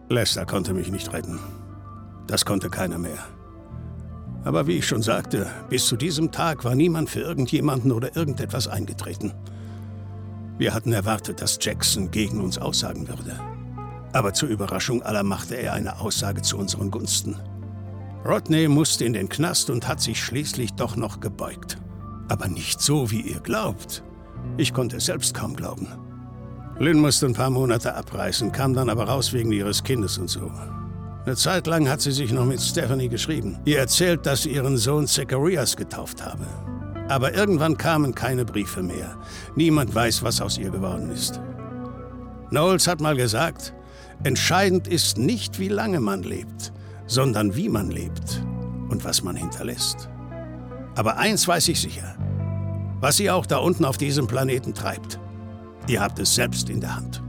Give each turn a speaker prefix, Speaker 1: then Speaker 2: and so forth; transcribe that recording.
Speaker 1: Lester konnte mich nicht retten. Das konnte keiner mehr. Aber wie ich schon sagte, bis zu diesem Tag war niemand für irgendjemanden oder irgendetwas eingetreten. Wir hatten erwartet, dass Jackson gegen uns aussagen würde. Aber zur Überraschung aller machte er eine Aussage zu unseren Gunsten. Rodney musste in den Knast und hat sich schließlich doch noch gebeugt. Aber nicht so, wie ihr glaubt. Ich konnte es selbst kaum glauben. Lynn musste ein paar Monate abreißen, kam dann aber raus wegen ihres Kindes und so. Eine Zeit lang hat sie sich noch mit Stephanie geschrieben. Ihr erzählt, dass sie ihren Sohn Zacharias getauft habe. Aber irgendwann kamen keine Briefe mehr. Niemand weiß, was aus ihr geworden ist. Knowles hat mal gesagt, entscheidend ist nicht, wie lange man lebt, sondern wie man lebt und was man hinterlässt. Aber eins weiß ich sicher, was ihr auch da unten auf diesem Planeten treibt, ihr habt es selbst in der Hand.